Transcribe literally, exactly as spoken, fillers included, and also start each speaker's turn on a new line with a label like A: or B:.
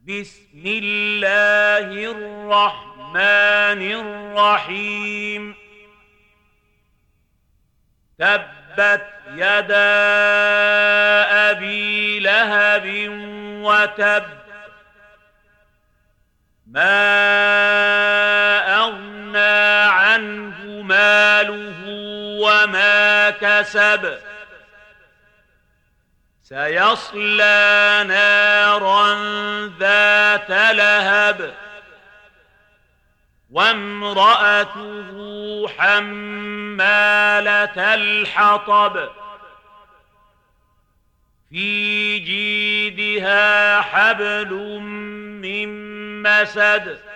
A: بسم الله الرحمن الرحيم تبت يدا أبي لهب وتب ما أغنى عنه ماله وما كسب سيصلى نارا ذات لهب وامرأته حمالة الحطب في جيدها حبل من مسد